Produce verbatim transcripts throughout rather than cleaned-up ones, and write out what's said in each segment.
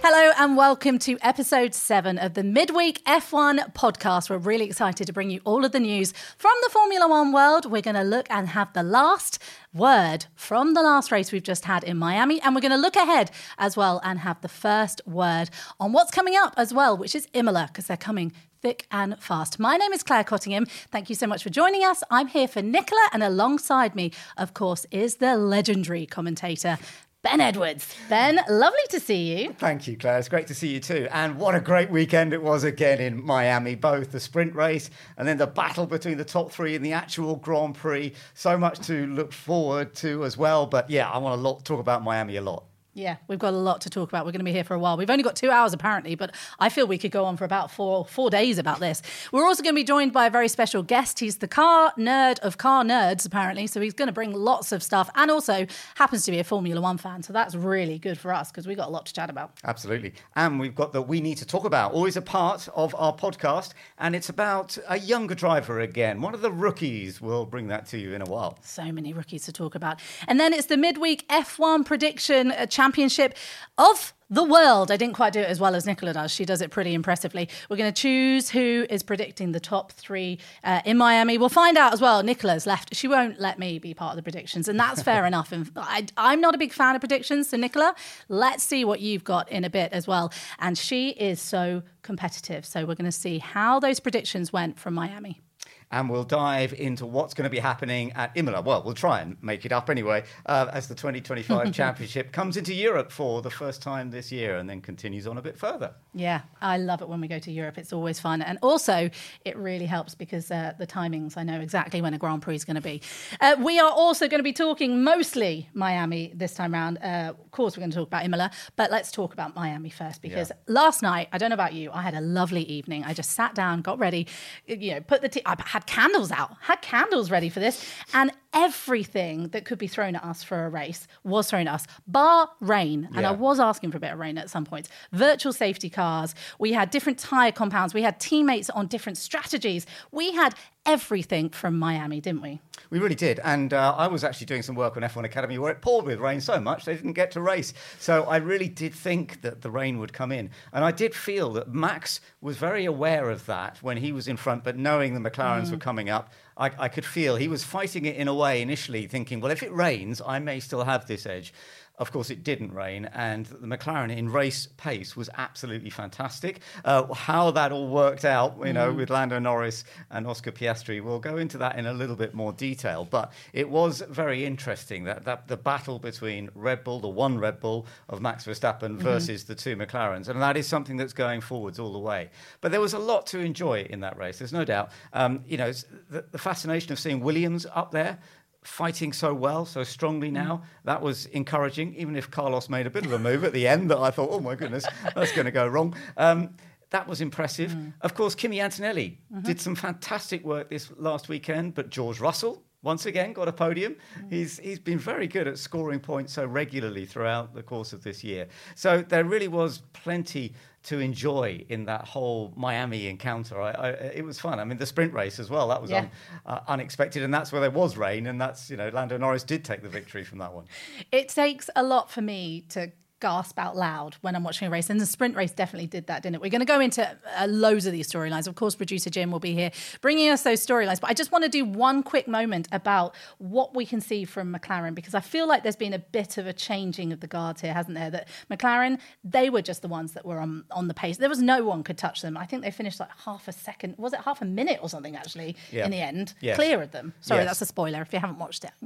Hello and welcome to episode seven of the Midweek F one podcast. We're really excited to bring you all of the news from the Formula One world. We're going to look and have the last word from the last race we've just had in Miami. And we're going to look ahead as well and have the first word on what's coming up as well, which is Imola, because they're coming thick and fast. My name is Claire Cottingham. Thank you so much for joining us. I'm here for Nicola, and alongside me, of course, is the legendary commentator, Ben Edwards. Ben, lovely to see you. Thank you, Claire. It's great to see you too. And what a great weekend it was again in Miami, both the sprint race and then the battle between the top three in the actual Grand Prix. So much to look forward to as well. But yeah, I want to lot, talk about Miami a lot. Yeah, we've got a lot to talk about. We're going to be here for a while. We've only got two hours apparently, but I feel we could go on for about four four days about this. We're also going to be joined by a very special guest. He's the car nerd of car nerds, apparently. So he's going to bring lots of stuff and also happens to be a Formula One fan. So that's really good for us because we've got a lot to chat about. Absolutely. And we've got the We Need to Talk About, always a part of our podcast. And it's about a younger driver again. One of the rookies. We'll bring that to you in a while. So many rookies to talk about. And then it's the midweek F one prediction uh, championship of the world. I didn't quite do it as well as Nicola does. She does it pretty impressively. We're going to choose who is predicting the top three uh, in Miami. We'll find out as well. Nicola's left. She won't let me be part of the predictions, and that's fair enough. And I, I'm not a big fan of predictions. So Nicola, let's see what you've got in a bit as well. And she is so competitive. So we're going to see how those predictions went from Miami. And we'll dive into what's going to be happening at Imola. Well, we'll try and make it up anyway, uh, as the twenty twenty-five championship comes into Europe for the first time this year and then continues on a bit further. Yeah, I love it when we go to Europe. It's always fun. And also, it really helps because uh, the timings, I know exactly when a Grand Prix is going to be. Uh, we are also going to be talking mostly Miami this time around. Uh, of course, we're going to talk about Imola, but let's talk about Miami first because yeah. last night, I don't know about you, I had a lovely evening. I just sat down, got ready, you know, put the... T- I had candles out, had candles ready for this, and everything that could be thrown at us for a race was thrown at us, bar rain. And yeah. I was asking for a bit of rain at some points. Virtual safety cars. We had different tyre compounds. We had teammates on different strategies. We had everything from Miami, didn't we? We really did. And uh, I was actually doing some work on F one Academy where it poured with rain so much they didn't get to race. So I really did think that the rain would come in. And I did feel that Max was very aware of that when he was in front, but knowing the McLarens mm. were coming up, I, I could feel he was fighting it in a way initially, thinking, well, if it rains, I may still have this edge. Of course, it didn't rain, and the McLaren in race pace was absolutely fantastic. Uh, how that all worked out, you know, mm. with Lando Norris and Oscar Piastri, we'll go into that in a little bit more detail. But it was very interesting that, that the battle between Red Bull, the one Red Bull of Max Verstappen versus mm-hmm. the two McLarens, and that is something that's going forwards all the way. But there was a lot to enjoy in that race. There's no doubt. Um, you know, the, the fascination of seeing Williams up there, fighting so well, so strongly now. Mm. That was encouraging, even if Carlos made a bit of a move at the end that I thought, oh my goodness, that's going to go wrong. Um, that was impressive. Mm. Of course, Kimi Antonelli mm-hmm. did some fantastic work this last weekend, but George Russell, once again, got a podium. Mm. He's he's been very good at scoring points so regularly throughout the course of this year. So there really was plenty to enjoy in that whole Miami encounter. I, I, it was fun. I mean, the sprint race as well, that was yeah. un, uh, unexpected, and that's where there was rain, and that's, you know, Lando Norris did take the victory from that one. It takes a lot for me to gasp out loud when I'm watching a race, and the sprint race definitely did that, didn't it? We're going to go into uh, loads of these storylines. Of course, producer Jim will be here bringing us those storylines, but I just want to do one quick moment about what we can see from McLaren, because I feel like there's been a bit of a changing of the guards here, hasn't there? That McLaren, they were just the ones that were on, on the pace. There was no one could touch them. I think they finished like half a second, was it half a minute or something actually yeah. in the end? Yes. Clear of them. Sorry, yes. that's a spoiler if you haven't watched it.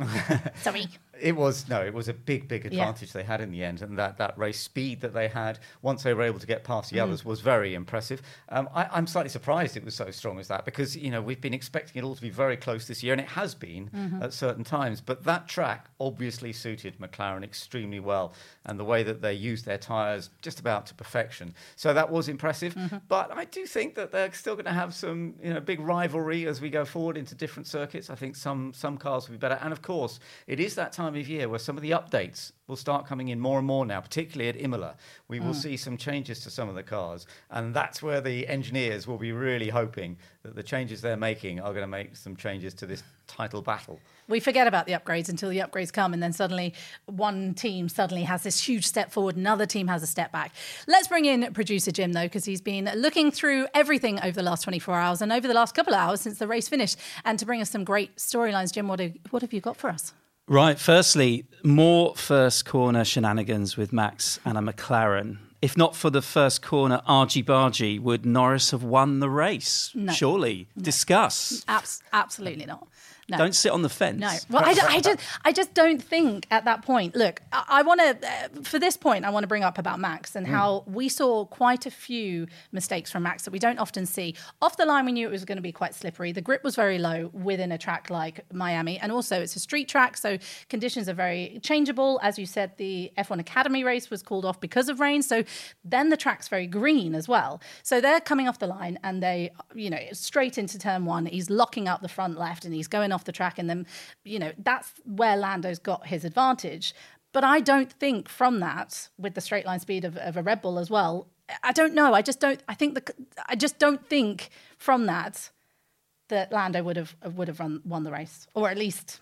Sorry. It was, no, it was a big, big advantage yeah. they had in the end, and that, that race speed that they had once they were able to get past the mm. others was very impressive. Um, I, I'm slightly surprised it was so strong as that, because, you know, we've been expecting it all to be very close this year, and it has been mm-hmm. at certain times, but that track obviously suited McLaren extremely well, and the way that they used their tyres just about to perfection. So that was impressive, mm-hmm. but I do think that they're still going to have some, you know, big rivalry as we go forward into different circuits. I think some, some cars will be better, and of course, it is that time of year where some of the updates will start coming in more and more now, particularly at Imola. We will Mm. see some changes to some of the cars, and that's where the engineers will be really hoping that the changes they're making are going to make some changes to this title battle. We forget about the upgrades until the upgrades come, and then suddenly one team suddenly has this huge step forward, another team has a step back. Let's bring in producer Jim, though, because he's been looking through everything over the last twenty-four hours and over the last couple of hours since the race finished, and to bring us some great storylines. Jim, what have, what have you got for us? Right, firstly, more first corner shenanigans with Max and a McLaren. If not for the first corner argy-bargy, would Norris have won the race? No. Surely. No. Discuss. Abs- absolutely not. No. Don't sit on the fence. No. Well, I, I, just, I just don't think at that point. Look, I, I want to, uh, for this point, I want to bring up about Max and mm. how we saw quite a few mistakes from Max that we don't often see. Off the line, we knew it was going to be quite slippery. The grip was very low within a track like Miami. And also, it's a street track, so conditions are very changeable. As you said, the F one Academy race was called off because of rain. So then the track's very green as well. So they're coming off the line and they, you know, straight into turn one. He's locking up the front left and he's going off the track, and then, you know, that's where Lando's got his advantage. But I don't think from that, with the straight line speed of, of a Red Bull as well, I don't know. I just don't. I think the. I just don't think from that that Lando would have would have run won the race, or at least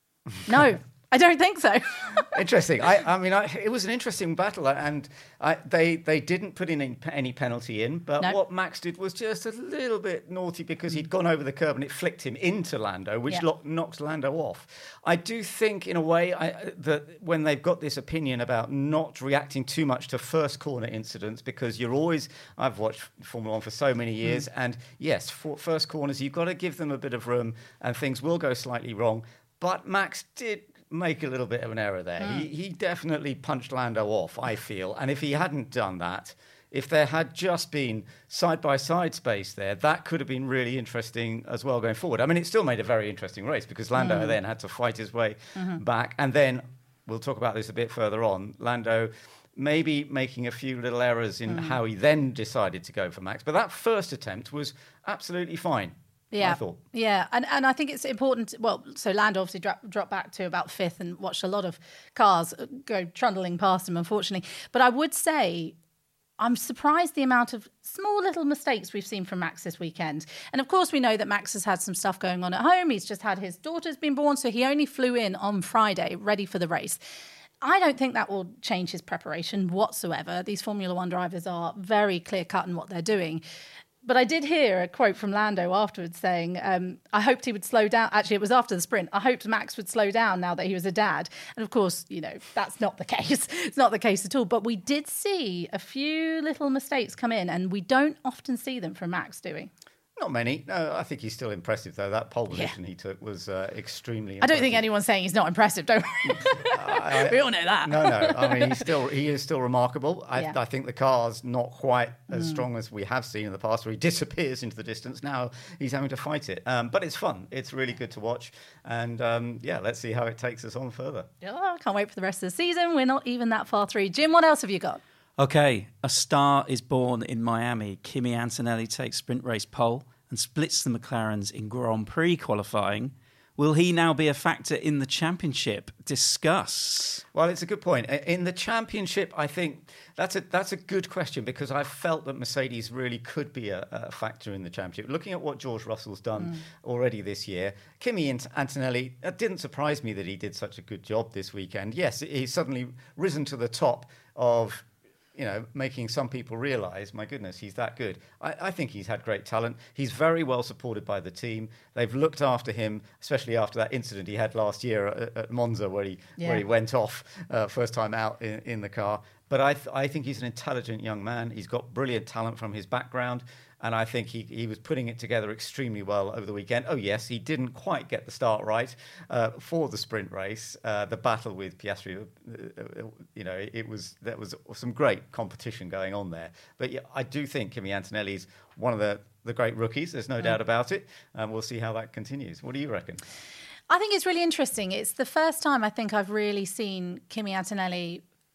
no. I don't think so. Interesting. I, I mean, I, it was an interesting battle, and I, they they didn't put in any, any penalty in, but no. what Max did was just a little bit naughty because he'd gone over the curb and it flicked him into Lando, which yeah. lo- knocks Lando off. I do think, in a way, I, that when they've got this opinion about not reacting too much to first corner incidents, because you're always, I've watched Formula One for so many years, mm. and yes, for first corners, you've got to give them a bit of room, and things will go slightly wrong. But Max did make a little bit of an error there. Mm. He, he definitely punched Lando off, I feel. And if he hadn't done that, if there had just been side-by-side space there, that could have been really interesting as well going forward. I mean, it still made a very interesting race because Lando mm. then had to fight his way mm-hmm. back. And then, we'll talk about this a bit further on, Lando maybe making a few little errors in mm. how he then decided to go for Max. But that first attempt was absolutely fine. Yeah, I thought. yeah, and and I think it's important. To, well, so Lando obviously dropped dropped back to about fifth and watched a lot of cars go trundling past him, unfortunately. But I would say I'm surprised the amount of small little mistakes we've seen from Max this weekend. And of course, we know that Max has had some stuff going on at home. He's just had his daughter's been born, so he only flew in on Friday, ready for the race. I don't think that will change his preparation whatsoever. These Formula One drivers are very clear-cut in what they're doing. But I did hear a quote from Lando afterwards saying, um, I hoped he would slow down. Actually, it was after the sprint. I hoped Max would slow down now that he was a dad. And of course, you know, that's not the case. It's not the case at all. But we did see a few little mistakes come in, and we don't often see them from Max, do we? Not many. No, I think he's still impressive, though. That pole position yeah. he took was uh, extremely impressive. I don't think anyone's saying he's not impressive, don't we? I, we all know that. No, no. I mean, he's still he is still remarkable. I, yeah. I think the car's not quite as mm. strong as we have seen in the past, where he disappears into the distance. Now he's having to fight it. Um, but it's fun. It's really good to watch. And, um, yeah, let's see how it takes us on further. Oh, I can't wait for the rest of the season. We're not even that far through. Jim, what else have you got? Okay, a star is born in Miami. Kimi Antonelli takes sprint race pole and splits the McLarens in Grand Prix qualifying. Will he now be a factor in the championship? Discuss. Well, it's a good point. In the championship, I think that's a that's a good question, because I felt that Mercedes really could be a, a factor in the championship. Looking at what George Russell's done mm. already this year, Kimi Antonelli, it didn't surprise me that he did such a good job this weekend. Yes, he's suddenly risen to the top of, you know, making some people realise, my goodness, he's that good. I, I think he's had great talent. He's very well supported by the team. They've looked after him, especially after that incident he had last year at, at Monza, where he yeah. where he went off uh, first time out in, in the car. But I th- I think he's an intelligent young man. He's got brilliant talent from his background. And I think he, he was putting it together extremely well over the weekend. Oh, yes, he didn't quite get the start right uh, for the sprint race. Uh, the battle with Piastri, uh, you know, it was there was some great competition going on there. But yeah, I do think Kimi Antonelli is one of the, the great rookies. There's no mm. doubt about it. And we'll see how that continues. What do you reckon? I think it's really interesting. It's the first time I think I've really seen Kimi Antonelli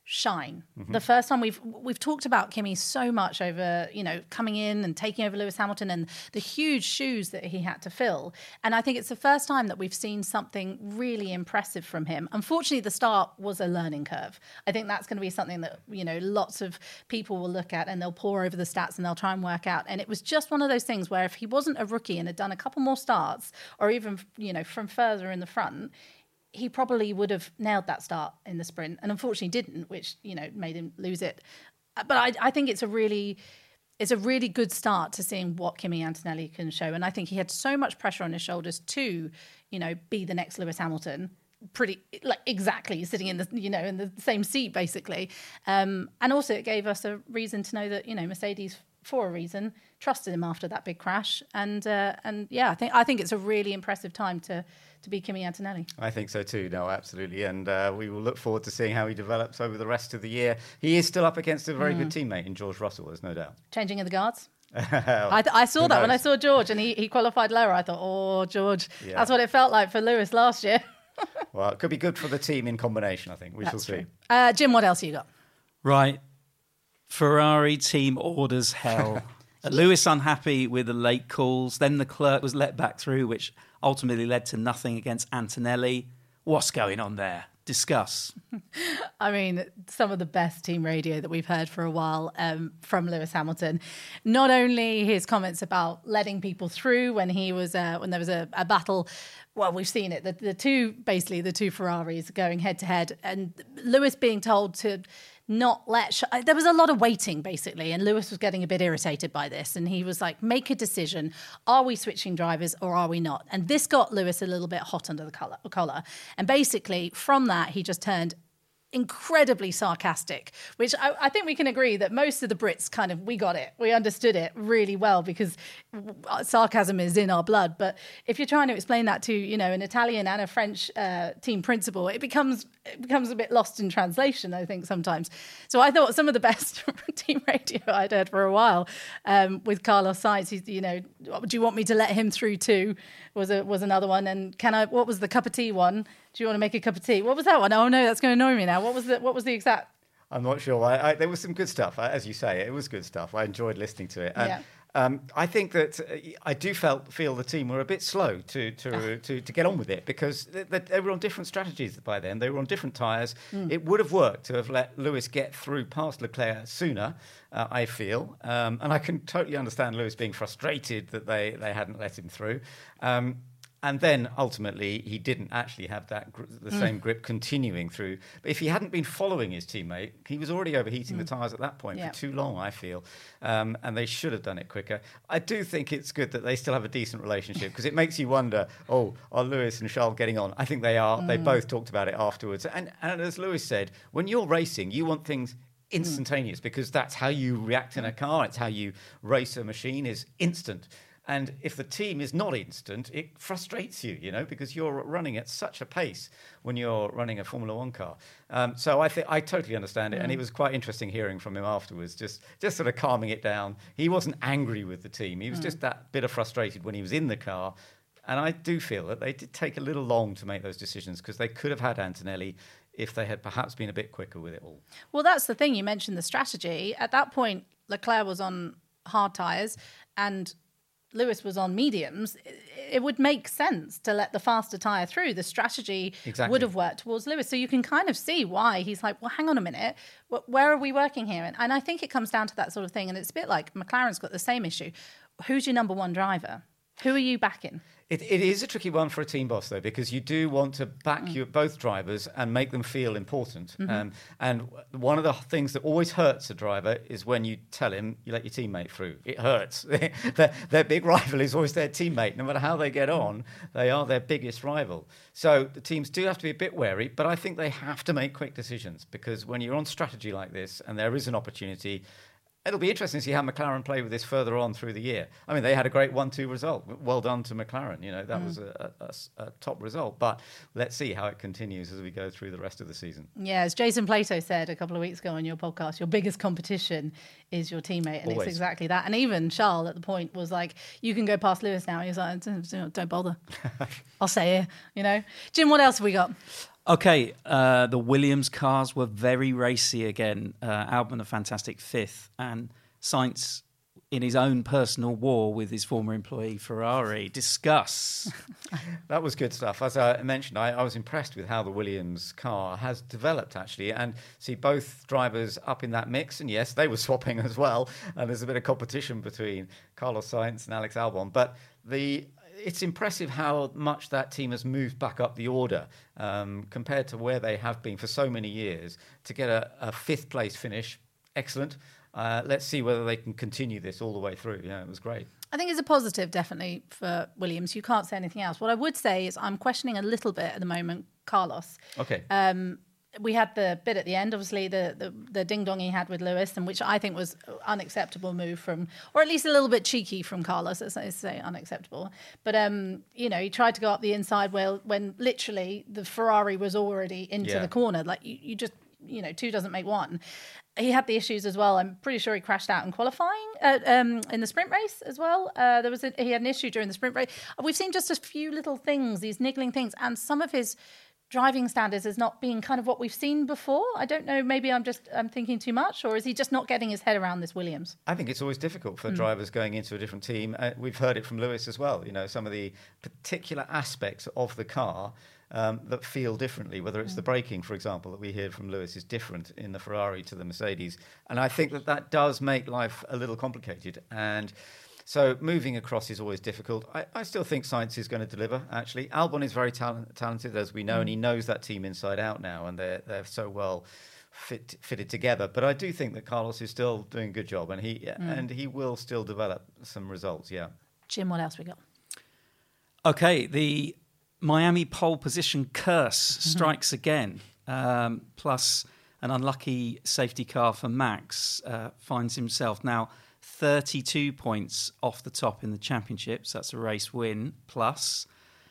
shine. Mm-hmm. The first time we've we've talked about Kimi so much over, you know, coming in and taking over Lewis Hamilton and the huge shoes that he had to fill. And I think it's the first time that we've seen something really impressive from him. Unfortunately, the start was a learning curve. I think that's going to be something that, you know, lots of people will look at and they'll pore over the stats and they'll try and work out. And it was just one of those things where if he wasn't a rookie and had done a couple more starts or even, you know, from further in the front, he probably would have nailed that start in the sprint, and unfortunately didn't, which, you know, made him lose it. But I, I think it's a really, it's a really good start to seeing what Kimi Antonelli can show. And I think he had so much pressure on his shoulders to, you know, be the next Lewis Hamilton, pretty like exactly sitting in the, you know, in the same seat basically. Um, and also it gave us a reason to know that, you know, Mercedes, for a reason, trusted him after that big crash. And uh, and yeah, I think I think it's a really impressive time to to be Kimi Antonelli. I think so too, no, absolutely. And uh, we will look forward to seeing how he develops over the rest of the year. He is still up against a very mm. good teammate in George Russell, there's no doubt. Changing of the guards? I, th- I saw that when I saw George and he, he qualified lower. I thought, oh, George, yeah. That's what it felt like for Lewis last year. Well, it could be good for the team in combination, I think. We That's shall see. True. Uh, Jim, what else you got? Right. Ferrari team orders hell. Lewis unhappy with the late calls. Then the clerk was let back through, which ultimately led to nothing against Antonelli. What's going on there? Discuss. I mean, some of the best team radio that we've heard for a while um, from Lewis Hamilton. Not only his comments about letting people through when he was uh, when there was a, a battle. Well, we've seen it. The, the two, basically, the two Ferraris going head to head, and Lewis being told to not let... Sh- there was a lot of waiting, basically, and Lewis was getting a bit irritated by this, and he was like, make a decision. Are we switching drivers or are we not? And this got Lewis a little bit hot under the collar, collar. And basically, from that, he just turned incredibly sarcastic, which I, I think we can agree that most of the Brits kind of, we got it. We understood it really well because sarcasm is in our blood. But if you're trying to explain that to, you know, an Italian and a French uh, team principal, it becomes it becomes a bit lost in translation, I think, sometimes. So I thought some of the best team radio I'd heard for a while um, with Carlos Sainz, he's, you know, do you want me to let him through too? Was a, was another one. And can I, what was the cup of tea one? Do you want to make a cup of tea? What was that one? Oh no, that's going to annoy me now. What was the what was the exact? I'm not sure. I, I, there was some good stuff, as you say. It was good stuff. I enjoyed listening to it. And, yeah. Um, I think that uh, I do felt feel the team were a bit slow to to oh. to, to get on with it because they, they were on different strategies by then. They were on different tyres. Mm. It would have worked to have let Lewis get through past Leclerc sooner. Uh, I feel, um, and I can totally understand Lewis being frustrated that they they hadn't let him through. Um, And then ultimately, he didn't actually have that gr- the mm. same grip continuing through. But if he hadn't been following his teammate, he was already overheating mm. the tyres at that point yeah. for too long, I feel. Um, and they should have done it quicker. I do think it's good that they still have a decent relationship because it makes you wonder, oh, are Lewis and Charles getting on? I think they are. Mm. They both talked about it afterwards. And, and as Lewis said, when you're racing, you want things instantaneous mm. because that's how you react in a car. It's how you race a machine is instant. And if the team is not instant, it frustrates you, you know, because you're running at such a pace when you're running a Formula One car. Um, so I think I totally understand it. Mm. And it was quite interesting hearing from him afterwards, just, just sort of calming it down. He wasn't angry with the team. He was mm. just that bit of frustrated when he was in the car. And I do feel that they did take a little long to make those decisions because they could have had Antonelli if they had perhaps been a bit quicker with it all. Well, that's the thing. You mentioned the strategy. At that point, Leclerc was on hard tyres and Lewis was on mediums. It would make sense to let the faster tyre through. The strategy exactly. would have worked towards Lewis. So you can kind of see why he's like, well, hang on a minute. Where are we working here? And, and I think it comes down to that sort of thing. And it's a bit like McLaren's got the same issue. Who's your number one driver? Who are you backing? It, it is a tricky one for a team boss, though, because you do want to back mm. your both drivers and make them feel important. Mm-hmm. Um, and one of the things that always hurts a driver is when you tell him you let your teammate through. It hurts. their, their big rival is always their teammate. No matter how they get on, they are their biggest rival. So the teams do have to be a bit wary, but I think they have to make quick decisions because when you're on strategy like this and there is an opportunity, it'll be interesting to see how McLaren play with this further on through the year. I mean, they had a great one two result. Well done to McLaren. You know, that mm. was a, a, a top result. But let's see how it continues as we go through the rest of the season. Yeah, as Jason Plato said a couple of weeks ago on your podcast, your biggest competition is your teammate. And Always. It's exactly that. And even Charles at the point was like, you can go past Lewis now. And he's like, don't bother. I'll say it, you know. Jim, what else have we got? Okay, uh, the Williams cars were very racy again. Uh, Albon a fantastic fifth, and Sainz in his own personal war with his former employee Ferrari. Discuss. That was good stuff. As I mentioned, I, I was impressed with how the Williams car has developed, actually, and see both drivers up in that mix. And yes, they were swapping as well, and there's a bit of competition between Carlos Sainz and Alex Albon. But the it's impressive how much that team has moved back up the order um, compared to where they have been for so many years. To get a, a fifth place finish, excellent. Uh, let's see whether they can continue this all the way through. Yeah, it was great. I think it's a positive, definitely, for Williams. You can't say anything else. What I would say is I'm questioning a little bit at the moment Carlos. Okay. Um, we had the bit at the end, obviously, the, the, the ding-dong he had with Lewis, and which I think was an unacceptable move from, or at least a little bit cheeky from Carlos, let's say unacceptable. But, um, you know, he tried to go up the inside well when literally the Ferrari was already into Yeah. the corner. Like, you, you just, you know, two doesn't make one. He had the issues as well. I'm pretty sure he crashed out in qualifying uh, um, in the sprint race as well. Uh, there was a, he had an issue during the sprint race. We've seen just a few little things, these niggling things, and some of his driving standards is not being kind of what we've seen before. I don't know. Maybe I'm just I'm thinking too much, or is he just not getting his head around this Williams? I think it's always difficult for mm. drivers going into a different team. Uh, we've heard it from Lewis as well. You know, some of the particular aspects of the car Um, that feel differently, whether it's the braking, for example, that we hear from Lewis is different in the Ferrari to the Mercedes. And I think that that does make life a little complicated. And so moving across is always difficult. I, I still think Sainz is going to deliver, actually. Albon is very talent, talented, as we know, mm. and he knows that team inside out now, and they're, they're so well fit, fitted together. But I do think that Carlos is still doing a good job, and he, mm. and he will still develop some results, yeah. Jim, what else we got? Okay, the Miami pole position curse strikes again. Um, plus, an unlucky safety car for Max uh, finds himself now thirty-two points off the top in the championship. So that's a race win. Plus,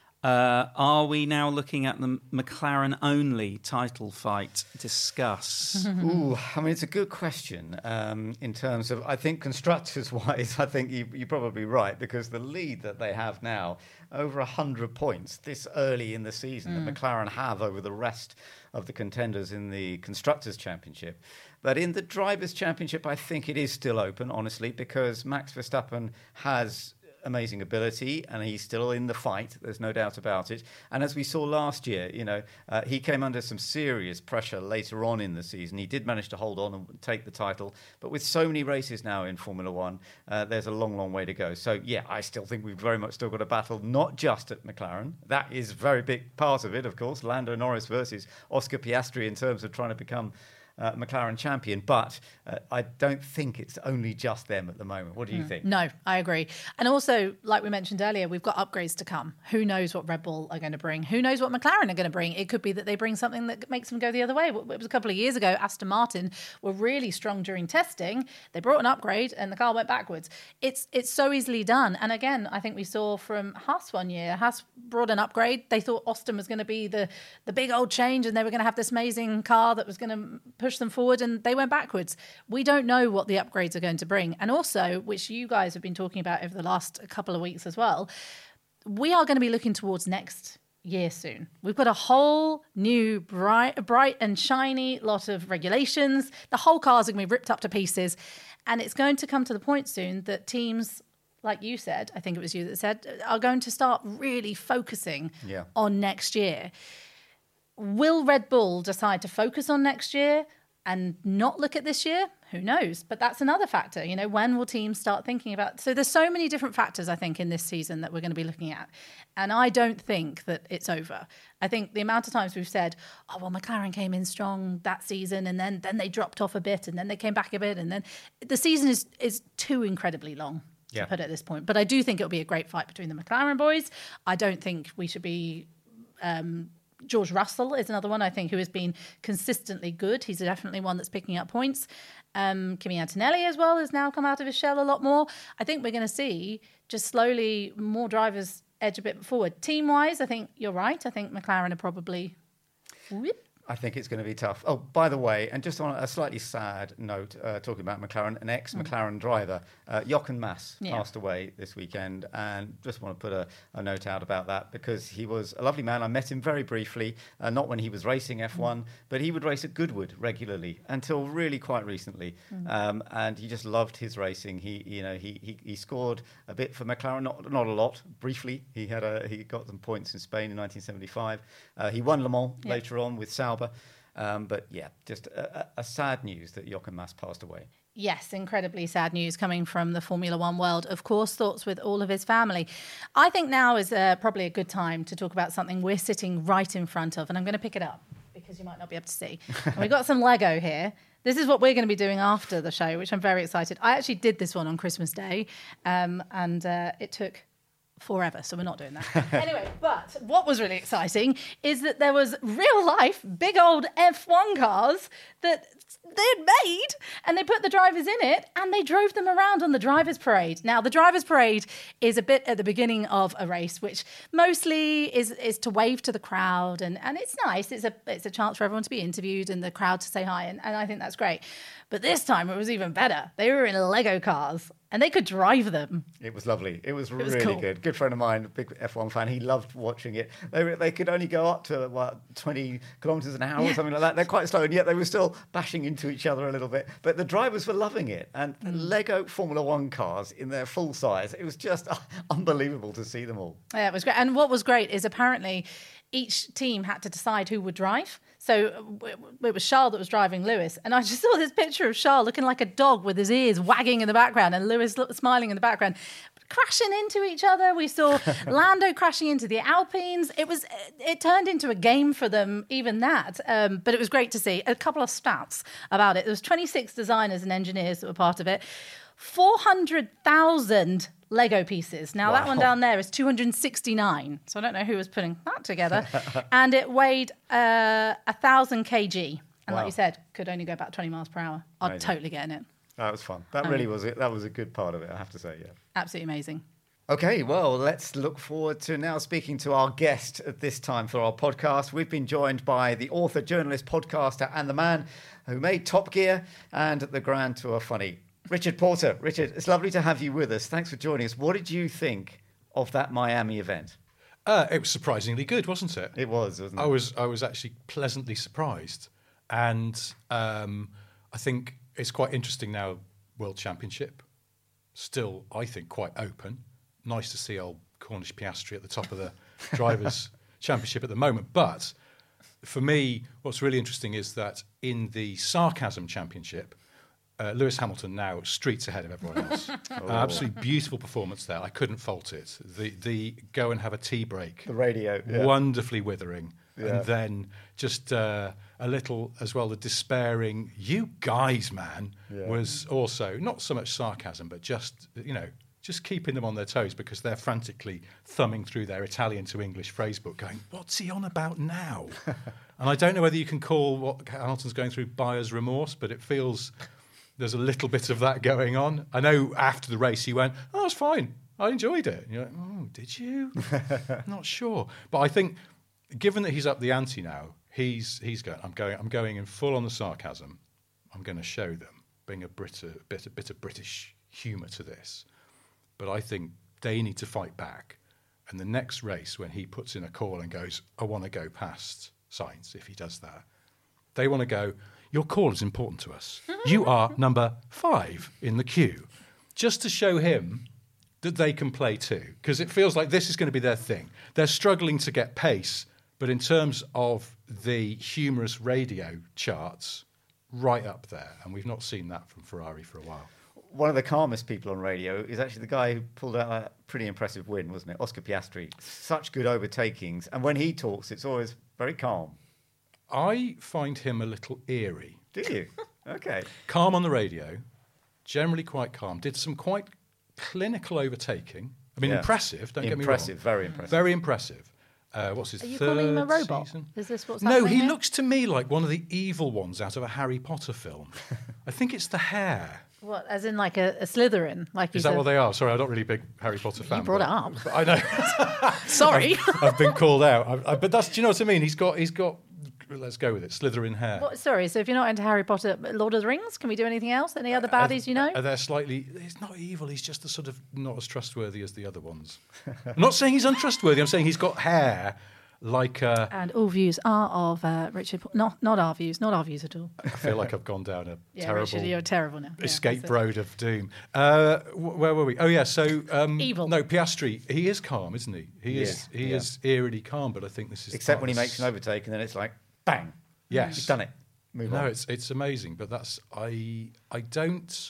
uh, are we now looking at the McLaren only title fight? Discuss. Ooh, I mean, it's a good question um, in terms of, I think constructors wise, I think you, you're probably right, because the lead that they have now, over one hundred points this early in the season, mm. that McLaren have over the rest of the contenders in the Constructors' Championship. But in the Drivers' Championship, I think it is still open, honestly, because Max Verstappen has amazing ability and he's still in the fight. There's no doubt about it. And as we saw last year, you know, uh, he came under some serious pressure later on in the season. He did manage to hold on and take the title. But with so many races now in Formula One, uh, there's a long, long way to go. So, yeah, I still think we've very much still got a battle, not just at McLaren. That is a very big part of it, of course. Lando Norris versus Oscar Piastri in terms of trying to become Uh, McLaren champion, but uh, I don't think it's only just them at the moment. What do you mm. think? No, I agree. And also, like we mentioned earlier, we've got upgrades to come. Who knows what Red Bull are going to bring? Who knows what McLaren are going to bring? It could be that they bring something that makes them go the other way. It was a couple of years ago, Aston Martin were really strong during testing. They brought an upgrade and the car went backwards. It's it's so easily done. And again, I think we saw from Haas one year, Haas brought an upgrade. They thought Austin was going to be the, the big old change and they were going to have this amazing car that was going to push them forward, and they went backwards. We don't know what the upgrades are going to bring. And also, which you guys have been talking about over the last couple of weeks as well, we are going to be looking towards next year soon. We've got a whole new bright, bright and shiny lot of regulations. The whole car's going to be ripped up to pieces. And it's going to come to the point soon that teams, like you said, I think it was you that said, are going to start really focusing yeah. on next year. Will Red Bull decide to focus on next year and not look at this year? Who knows? But that's another factor. You know, when will teams start thinking about... So there's so many different factors, I think, in this season that we're going to be looking at. And I don't think that it's over. I think the amount of times we've said, oh, well, McLaren came in strong that season and then, then they dropped off a bit and then they came back a bit. And then the season is, is too incredibly long to yeah. put at this point. But I do think it'll be a great fight between the McLaren boys. I don't think we should be... Um, George Russell is another one, I think, who has been consistently good. He's definitely one that's picking up points. Um, Kimi Antonelli as well has now come out of his shell a lot more. I think we're going to see just slowly more drivers edge a bit forward. Team-wise, I think you're right. I think McLaren are probably... Whoop, I think it's going to be tough. Oh, by the way, and just on a slightly sad note, uh, talking about McLaren, an ex-McLaren mm. driver, uh, Jochen Mass, yeah. passed away this weekend, and just want to put a, a note out about that because he was a lovely man. I met him very briefly, uh, not when he was racing F one, mm. but he would race at Goodwood regularly until really quite recently, mm. um, and he just loved his racing. He, you know, he he, he scored a bit for McLaren, not not a lot. Briefly, he had a he got some points in Spain in nineteen seventy-five. Uh, he won Le Mans yep. later on with Sauber. Um, but yeah, just a, a sad news that Jochen Mass passed away. Yes, incredibly sad news coming from the Formula One world. Of course, thoughts with all of his family. I think now is uh, probably a good time to talk about something we're sitting right in front of, and I'm going to pick it up because you might not be able to see. And we've got some Lego here. This is what we're going to be doing after the show, which I'm very excited. I actually did this one on Christmas Day, um, and uh, it took forever, so we're not doing that. Anyway, but what was really exciting is that there was real life big old F one cars that they'd made, and they put the drivers in it and they drove them around on the drivers parade. Now, the drivers parade is a bit at the beginning of a race, which mostly is is to wave to the crowd, and and it's nice. It's a it's a chance for everyone to be interviewed and the crowd to say hi, and, and I think that's great. But this time it was even better. They were in Lego cars and they could drive them. It was lovely. It was, it was really cool. good. Good friend of mine, a big F one fan, he loved watching it. They were, they could only go up to, what, twenty kilometres an hour yeah. or something like that. They're quite slow, and yet they were still bashing into each other a little bit. But the drivers were loving it. And mm. Lego Formula One cars in their full size, it was just uh, unbelievable to see them all. Yeah, it was great. And what was great is apparently each team had to decide who would drive. So it was Charles that was driving Lewis. And I just saw this picture of Charles looking like a dog with his ears wagging in the background and Lewis smiling in the background, crashing into each other. We saw Lando crashing into the Alpines. It was, it turned into a game for them, even that. Um, but it was great to see. A couple of stats about it. There was twenty-six designers and engineers that were part of it. four hundred thousand Lego pieces. Now, wow. that one down there is two hundred sixty-nine. So I don't know who was putting that together. And it weighed uh, one thousand kilograms. And wow. like you said, could only go about twenty miles per hour. I'd amazing. Totally get in it. That was fun. That um, really was it. That was a good part of it, I have to say, yeah. Absolutely amazing. Okay, well, let's look forward to now speaking to our guest at this time for our podcast. We've been joined by the author, journalist, podcaster, and the man who made Top Gear and the Grand Tour funny, Richard Porter. Richard, it's lovely to have you with us. Thanks for joining us. What did you think of that Miami event? Uh, it was surprisingly good, wasn't it? It was, wasn't it? I was, I was actually pleasantly surprised. And um, I think it's quite interesting now, World Championship. Still, I think, quite open. Nice to see old Cornish Piastri at the top of the Drivers' Championship at the moment. But for me, what's really interesting is that in the Sarcasm Championship, Uh, Lewis Hamilton now streets ahead of everyone else. oh. uh, absolutely beautiful performance there. I couldn't fault it. The the go and have a tea break. The radio. Yeah. Wonderfully withering. Yeah. And then just uh, a little as well, the despairing, you guys, man, yeah. was also not so much sarcasm, but just, you know, just keeping them on their toes because they're frantically thumbing through their Italian to English phrasebook going, what's he on about now? And I don't know whether you can call what Hamilton's going through buyer's remorse, but it feels... There's a little bit of that going on. I know after the race he went, oh, it's fine. I enjoyed it. And you're like, oh, did you? Not sure. But I think, given that he's up the ante now, he's he's going, I'm going I'm going in full on the sarcasm. I'm going to show them, bring a bit, a bit, a bit of British humour to this. But I think they need to fight back. And the next race, when he puts in a call and goes, I want to go past Sainz, if he does that, they want to go, your call is important to us. You are number five in the queue. Just to show him that they can play too. Because it feels like this is going to be their thing. They're struggling to get pace, but in terms of the humorous radio charts, right up there. And we've not seen that from Ferrari for a while. One of the calmest people on radio is actually the guy who pulled out a pretty impressive win, wasn't it? Oscar Piastri. Such good overtakings. And when he talks, it's always very calm. I find him a little eerie. Do you? Okay. Calm on the radio, generally quite calm. Did some quite clinical overtaking. I mean, yeah. impressive, don't impressive, get me wrong. Impressive, very impressive. Very impressive. Uh, what's his Are you third calling him a robot? Season? Is this what's no, happening he here? looks to me like one of the evil ones out of a Harry Potter film. I think it's the hair. What, as in like a, a Slytherin? Like Is that a... what they are? Sorry, I'm not really a big Harry Potter fan. You brought but, it up. But I know. Sorry. I've, I've been called out. I, I, but that's, do you know what I mean? He's got, he's got let's go with it. Slytherin hair. What, sorry, so if you're not into Harry Potter, Lord of the Rings, can we do anything else? Any other baddies are, you know? Are they slightly... He's not evil, he's just the sort of not as trustworthy as the other ones. I'm not saying he's untrustworthy, I'm saying he's got hair like... Uh, and all views are of uh, Richard... Not not our views, not our views at all. I feel like I've gone down a yeah, terrible... Richard, you're terrible now. Escape yeah, road of doom. Uh, wh- where were we? Oh, yeah, so... Um, Evil. No, Piastri, he is calm, isn't he? He is Yeah, He yeah. is eerily calm, but I think this is... Except when he part of makes an overtake and then it's like, bang. Yes. He's done it. Move No, on. it's it's amazing, but that's I I don't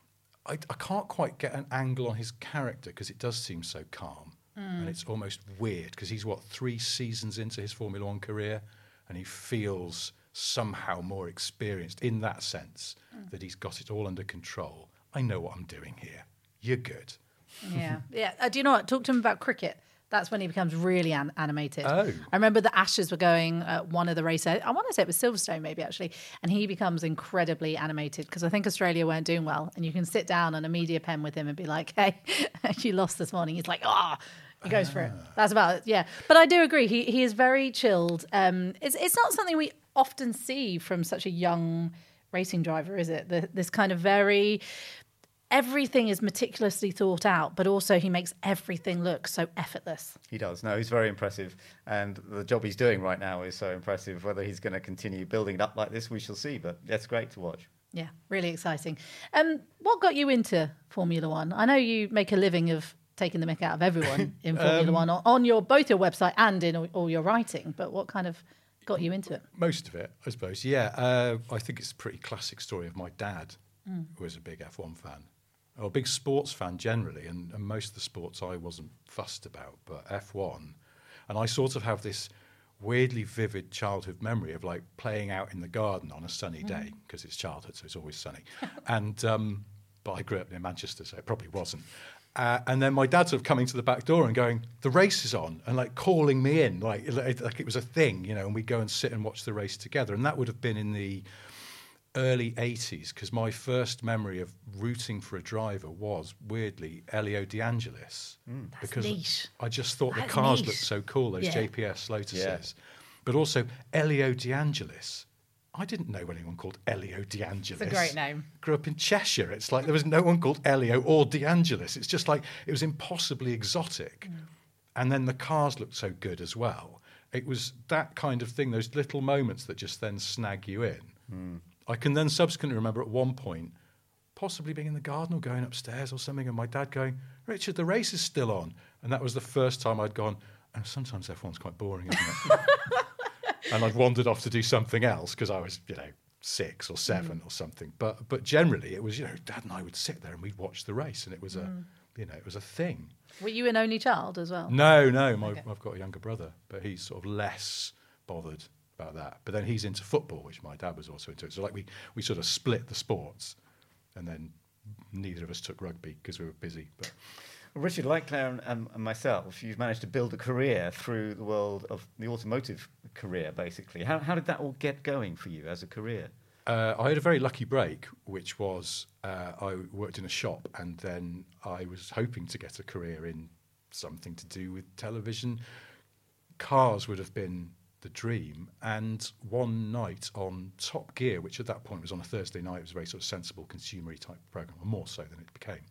I, I can't quite get an angle on his character because it does seem so calm, and it's almost weird because he's what three seasons into his Formula One career, and he feels somehow more experienced in that sense that he's got it all under control. I know what I'm doing here. You're good. Yeah, yeah. Uh, do you know what? Talk to him about cricket. That's when he becomes really an- animated. Oh. I remember the Ashes were going at one of the races. I want to say it was Silverstone, maybe actually, and he becomes incredibly animated because I think Australia weren't doing well. And you can sit down on a media pen with him and be like, "Hey, you lost this morning." He's like, "Ah." Oh. He goes for it. That's about it. Yeah, but I do agree. He he is very chilled. Um, it's it's not something we often see from such a young racing driver, is it? The, this kind of very. Everything is meticulously thought out, but also he makes everything look so effortless. He does. No, he's very impressive. And the job he's doing right now is so impressive. Whether he's going to continue building it up like this, we shall see. But that's great to watch. Yeah, really exciting. Um, what got you into Formula One? I know you make a living of taking the mick out of everyone in Formula Um, One on, on your both your website and in all, all your writing, but what kind of got you into it? Most of it, I suppose. Yeah, uh, I think it's a pretty classic story of my dad, who was a big F one fan. Or a big sports fan generally, and, and most of the sports I wasn't fussed about, but F one. And I sort of have this weirdly vivid childhood memory of like playing out in the garden on a sunny day, because it's childhood, so it's always sunny. and um, But I grew up near Manchester, so it probably wasn't. Uh, and then my dad sort of coming to the back door and going, the race is on, and like calling me in, like, like, like it was a thing, you know, and we'd go and sit and watch the race together. And that would have been in the early eighties, because my first memory of rooting for a driver was weirdly Elio De Angelis, mm. because niche. I just thought That's the cars niche. looked so cool, those Yeah. J P S Lotuses, Yeah. but also Elio De Angelis. I didn't know anyone called Elio De Angelis. It's a great name. Grew up in Cheshire. It's like there was no one called Elio or De Angelis. It's just like it was impossibly exotic, mm. and then the cars looked so good as well. It was that kind of thing. Those little moments that just then snag you in. Mm. I can then subsequently remember at one point possibly being in the garden or going upstairs or something, and my dad going, Richard, the race is still on. And that was the first time I'd gone, oh, sometimes F one's quite boring, isn't it? And I'd wandered off to do something else because I was, you know, six or seven mm. or something. But but generally it was, you know, Dad and I would sit there and we'd watch the race, and it was mm. a, you know, it was a thing. Were you an only child as well? No, no. My, Okay. I've got a younger brother, but he's sort of less bothered about that. But then he's into football, which my dad was also into. So like we, we sort of split the sports, and then neither of us took rugby because we were busy. But Richard, like Claire and, um, and myself, you've managed to build a career through the world of the automotive career, basically. How, how did that all get going for you as a career? Uh, I had a very lucky break, which was uh, I worked in a shop, and then I was hoping to get a career in something to do with television. Cars would have been the dream. And one night on Top Gear, which at that point was on a Thursday night, it was a very sort of sensible consumer-y type programme, or more so than it became.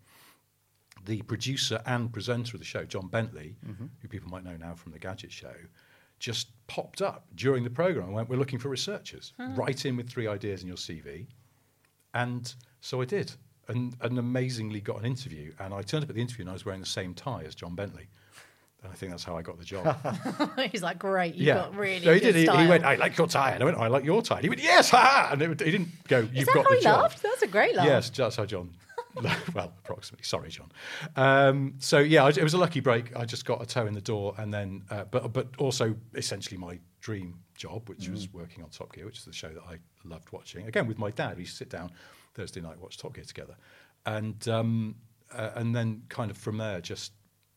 The producer and presenter of the show, John Bentley, mm-hmm. who people might know now from The Gadget Show, just popped up during the programme and went, we're looking for researchers. Hmm. Write in with three ideas in your C V. And so I did, and, and amazingly got an interview. And I turned up at the interview and I was wearing the same tie as John Bentley. And I think that's how I got the job. He's like, great, you yeah. got really so he good did. He, style. he went, I like your tie. And I went, I like your tie. And he went, yes, ha! And it, he didn't go, you've Is that got how the he job. laughed? That's a great laugh. Yes, that's how John... well, approximately. Sorry, John. Um, so yeah, I, it was a lucky break. I just got a toe in the door, and then, uh, but but also essentially my dream job, which mm. was working on Top Gear, which is the show that I loved watching. Again, with my dad, we used to sit down Thursday night, watch Top Gear together, and um, uh, and then kind of from there, just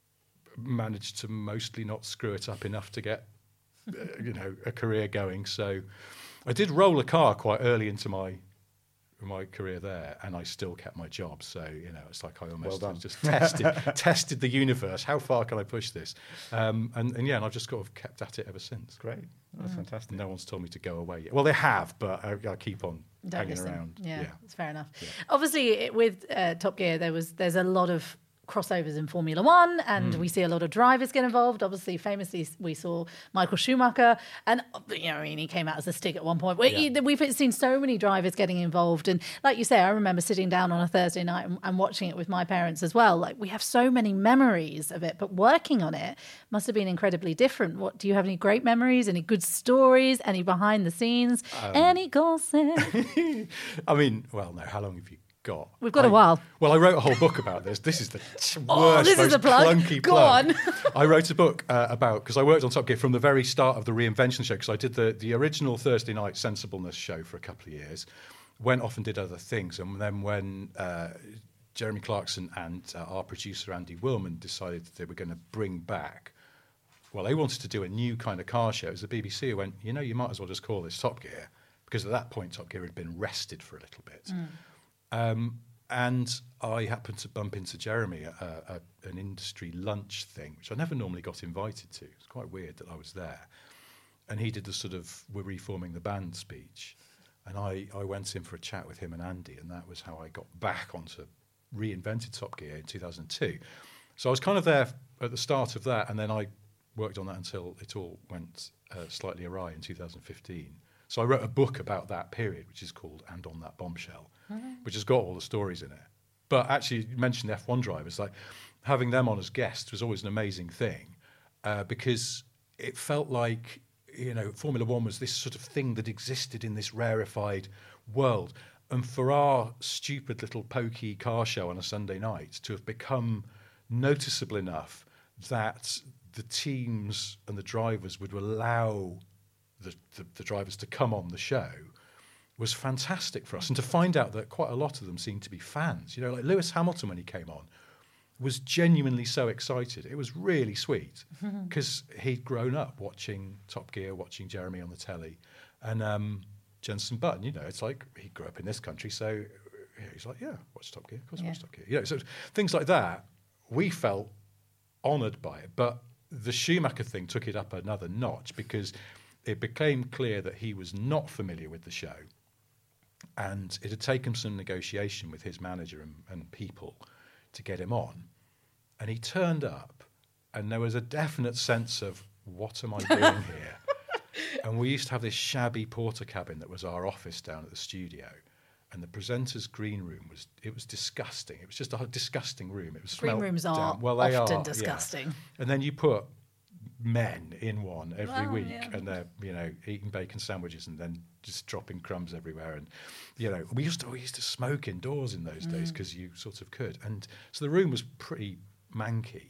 managed to mostly not screw it up enough to get, uh, you know, a career going. So I did roll a car quite early into my my career there, and I still kept my job. So you know, it's like I almost Well done. just tested tested the universe. How far can I push this? Um, and, and yeah, and I've just sort of kept at it ever since. Great. That's fantastic. No one's told me to go away yet. Well, they have, but I, I keep on Don't hanging listen. around. Yeah, yeah. that's fair enough. Obviously, it, with uh, Top Gear, there was there's a lot of crossovers in Formula One, and mm. we see a lot of drivers get involved. Obviously, famously, we saw Michael Schumacher, and you know, I mean, he came out as a stick at one point. We, Yeah. We've seen so many drivers getting involved, and like you say, I remember sitting down on a Thursday night and, and watching it with my parents as well. Like, we have so many memories of it, but working on it must have been incredibly different. What do you have? Any great memories? Any good stories? Any behind the scenes? Um, any gossip? I mean, well, no. How long have you got? We've got I, a while. Well, I wrote a whole book about this. This is the worst, oh, this most is a plug. clunky Go plug. on. I wrote a book uh, about, because I worked on Top Gear from the very start of the reinvention show, because I did the, the original Thursday night Sensibleness show for a couple of years, went off and did other things, and then when uh, Jeremy Clarkson and uh, our producer Andy Willman decided that they were going to bring back, well, they wanted to do a new kind of car show. It was the B B C who went, you know, you might as well just call this Top Gear, because at that point Top Gear had been rested for a little bit. Mm. Um, and I happened to bump into Jeremy at a, a, an industry lunch thing, which I never normally got invited to. It's quite weird that I was there. And he did the sort of, we're reforming the band speech. And I, I went in for a chat with him and Andy, and that was how I got back onto reinvented Top Gear in two thousand two. So I was kind of there at the start of that, and then I worked on that until it all went uh, slightly awry in two thousand fifteen. So I wrote a book about that period, which is called And on That Bombshell, mm-hmm. which has got all the stories in it. But actually, you mentioned the F one drivers. Like, having them on as guests was always an amazing thing, uh, because it felt like, you know, Formula One was this sort of thing that existed in this rarefied world. And for our stupid little pokey car show on a Sunday night to have become noticeable enough that the teams and the drivers would allow The, the, the drivers to come on the show was fantastic for us. And to find out that quite a lot of them seemed to be fans. You know, like Lewis Hamilton, when he came on, was genuinely so excited. It was really sweet, because he'd grown up watching Top Gear, watching Jeremy on the telly. And um, Jenson Button, you know, it's like he grew up in this country, so yeah, he's like, yeah, watch Top Gear, of course I yeah. watch Top Gear. You know, so things like that, we felt honoured by it. But the Schumacher thing took it up another notch, because it became clear that he was not familiar with the show, and it had taken some negotiation with his manager and, and people to get him on. And he turned up, and there was a definite sense of, what am I doing here? And we used to have this shabby porter cabin that was our office down at the studio, and the presenter's green room was, it was disgusting. It was just a disgusting room. It was Green rooms are down. Well, they often are, disgusting. Yeah. And then you put men in one every Well, week, yeah. and they're, you know, eating bacon sandwiches and then just dropping crumbs everywhere. And, you know, we used to we used to smoke indoors in those mm. days, because you sort of could. And so the room was pretty manky.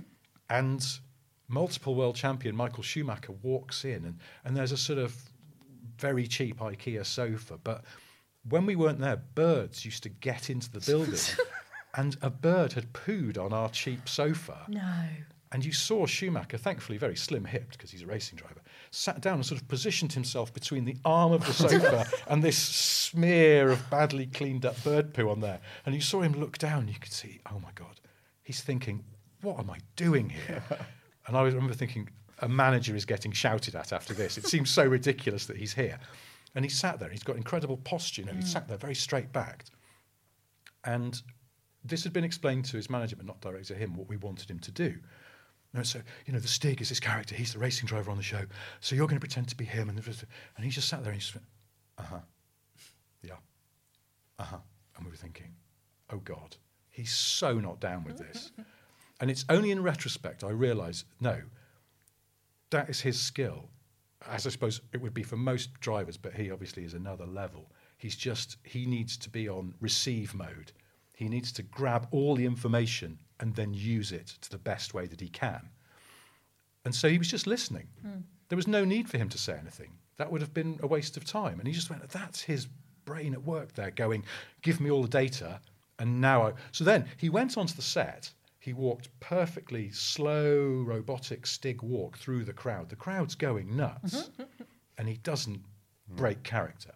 And multiple world champion Michael Schumacher walks in, and, and there's a sort of very cheap IKEA sofa. But when we weren't there, birds used to get into the building, and a bird had pooed on our cheap sofa. No. And you saw Schumacher, thankfully very slim-hipped because he's a racing driver, sat down and sort of positioned himself between the arm of the sofa and this smear of badly cleaned-up bird poo on there. And you saw him look down, and you could see, oh, my God, he's thinking, what am I doing here? And I remember thinking, a manager is getting shouted at after this. It seems so ridiculous that he's here. And he sat there. He's got incredible posture. You know, mm. He sat there very straight-backed. And this had been explained to his manager, but not directly to him, what we wanted him to do. No, so, you know, the Stig is this character. He's the racing driver on the show. So you're going to pretend to be him. And, and he just sat there and he just went, uh-huh, yeah, uh-huh. And we were thinking, oh, God, he's so not down with this. And it's only in retrospect I realise, no, that is his skill, as I suppose it would be for most drivers, but he obviously is another level. He's just, he needs to be on receive mode. He needs to grab all the information and then use it to the best way that he can. And so he was just listening. Mm. There was no need for him to say anything. That would have been a waste of time. And he just went, that's his brain at work there going, give me all the data. And now I... So then he went onto the set. He walked perfectly slow, robotic Stig walk through the crowd. The crowd's going nuts. And he doesn't break character.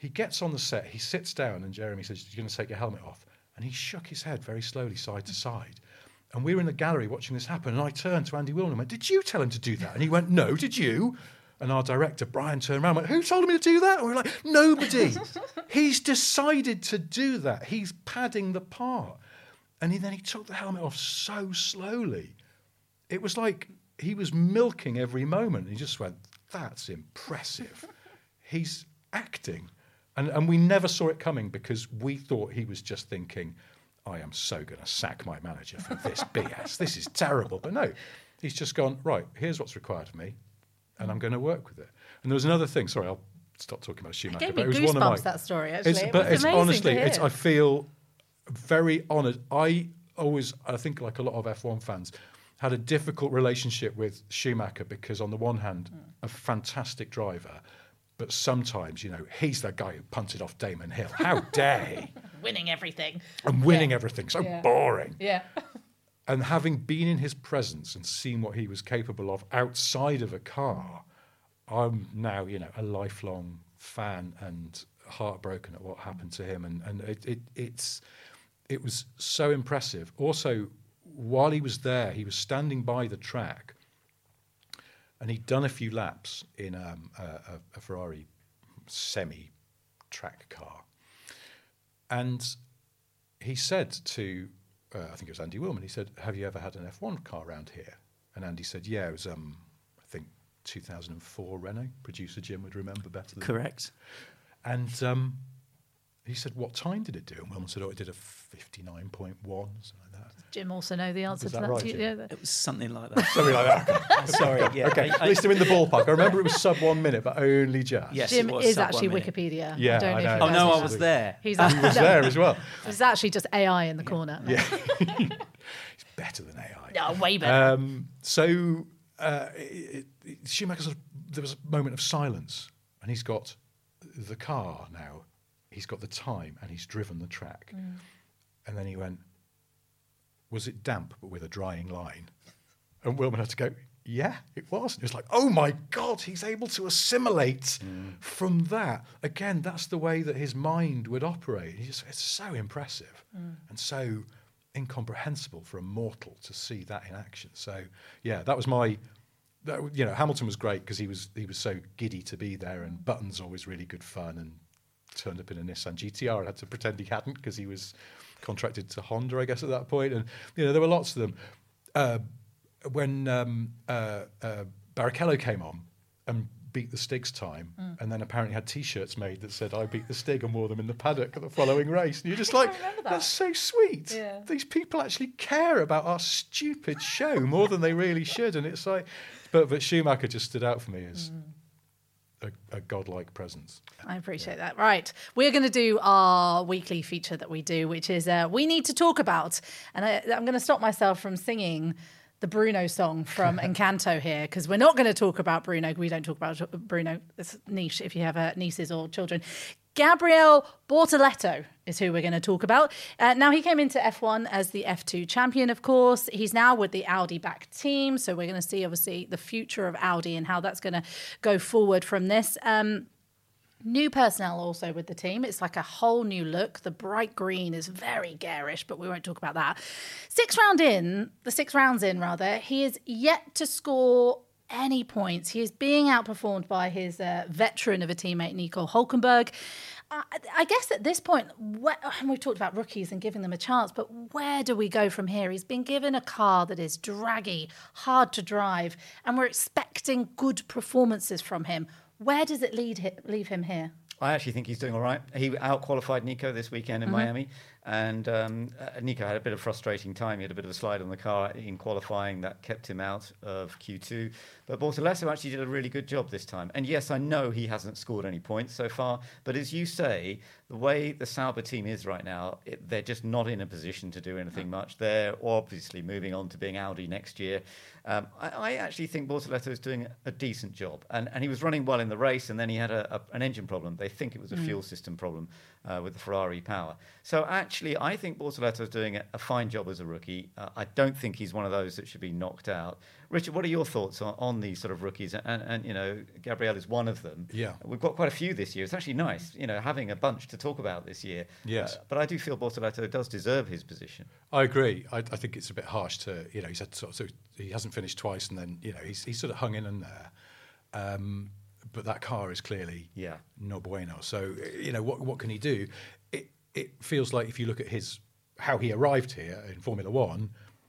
he gets on the set, he sits down, and Jeremy says, "You're going to take your helmet off." And he shook his head very slowly side to side. And we were in the gallery watching this happen, and I turned to Andy Wilner and went, "Did you tell him to do that?" And he went, "No, did you?" And our director, Brian, turned around and went, "Who told me to do that?" And we were like, "Nobody." He's decided to do that. He's padding the part. And he, then he took the helmet off so slowly. It was like he was milking every moment. He just went, "That's impressive." He's acting. And, and we never saw it coming because we thought he was just thinking, "I am so going to sack my manager for this B S. This is terrible." But no, he's just gone, "Right, here's what's required of me, and I'm going to work with it." And there was another thing. Sorry, I'll stop talking about Schumacher. It gave but me it was one of my, goosebumps, that story, actually. It's, It but was it's amazing honestly, to it's, hear. I feel very honoured. I always, I think like a lot of F one fans, had a difficult relationship with Schumacher because on the one hand, mm. a fantastic driver, but sometimes, you know, he's the guy who punted off Damon Hill. How dare he? Winning everything. And winning yeah. everything. So yeah. boring. Yeah. And having been in his presence and seen what he was capable of outside of a car, I'm now, you know, a lifelong fan and heartbroken at what happened to him. And, and it, it, it's, it was so impressive. Also, while he was there, he was standing by the track, and he'd done a few laps in um, a, a, a Ferrari semi-track car. And he said to, uh, I think it was Andy Willman, he said, "Have you ever had an F one car around here?" And Andy said, "Yeah, it was, um, I think, two thousand four Renault." Producer Jim would remember better than Correct. me. And um, he said, "What time did it do?" And Willman said, "Oh, it did a fifty-nine point one, something like that." Jim also know the answer Is to that that. right, too. Jim? Yeah. It was something like that. Something like that. Sorry. Yeah. Okay, I- at least I'm in the ballpark. I remember it was sub one minute, but only just. Yes. Jim it was is sub actually one minute. Wikipedia. Yeah, I don't know I if know. you Oh guys no, know I that. was there. He's He actually, was there as well. It's actually just A I in the corner. Yeah. He's better than A I. No, way better. Um, so uh, it, it, Schumacher sort of, there was a moment of silence, and he's got the car now. He's got the time, and he's driven the track. Mm. And then he went, "Was it damp but with a drying line?" And Willman had to go, "Yeah, it was." And it was like, oh my God, he's able to assimilate mm. from that. Again, that's the way that his mind would operate. He just, it's so impressive mm. and so incomprehensible for a mortal to see that in action. So, yeah, that was my... That, you know, Hamilton was great because he was he was so giddy to be there, and Button's always really good fun, and turned up in a Nissan G T R and had to pretend he hadn't because he was contracted to Honda, I guess, at that point. And, you know, there were lots of them. Uh, when um, uh, uh, Barrichello came on and beat the Stig's time, mm. and then apparently had T-shirts made that said, "I beat the Stig," and wore them in the paddock at the following race. And you're just like, that. That's so sweet. Yeah. These people actually care about our stupid show more than they really should. And it's like... But, but Schumacher just stood out for me as mm. a, a godlike presence. I appreciate yeah. that. Right. We're going to do our weekly feature that we do, which is uh, We Need to Talk About. And I, I'm going to stop myself from singing the Bruno song from Encanto here, because we're not going to talk about Bruno. We don't talk about Bruno. It's niche if you have uh, nieces or children. Gabriel Bortoleto is who we're going to talk about. Uh, now, he came into F one as the F two champion, of course. He's now with the Audi-backed team, so we're going to see, obviously, the future of Audi and how that's going to go forward from this. Um, new personnel also with the team. It's like a whole new look. The bright green is very garish, but we won't talk about that. Six round in, the six rounds in, rather, he is yet to score any points. He is being outperformed by his uh, veteran of a teammate, Nico Hülkenberg. I, I guess at this point, where, and we've talked about rookies and giving them a chance, but where do we go from here? He's been given a car that is draggy, hard to drive, and we're expecting good performances from him. Where does it lead leave him here? I actually think he's doing all right. He out-qualified Nico this weekend in mm-hmm. Miami, and um, uh, Nico had a bit of frustrating time. He had a bit of a slide on the car in qualifying that kept him out of Q two. But Bortoleto actually did a really good job this time. And yes, I know he hasn't scored any points so far, but as you say, the way the Sauber team is right now, it, they're just not in a position to do anything much. They're obviously moving on to being Audi next year. Um, I, I actually think Bortoleto is doing a decent job. And, and he was running well in the race, and then he had a, a, an engine problem. They think it was a mm. fuel system problem uh, with the Ferrari power. So actually, I think Bortoleto is doing a, a fine job as a rookie. Uh, I don't think he's one of those that should be knocked out. Richard, what are your thoughts on, on these sort of rookies? And, and, you know, Gabriel is one of them. Yeah. We've got quite a few this year. It's actually nice, you know, having a bunch to talk about this year. Yes. Uh, but I do feel Bortoleto does deserve his position. I agree. I, I think it's a bit harsh to, you know, he's had sort of, so he hasn't finished twice and then, you know, he's, he's sort of hung in in there. Um, but that car is clearly yeah. no bueno. So, you know, what what can he do? It it feels like if you look at his how he arrived here in Formula One,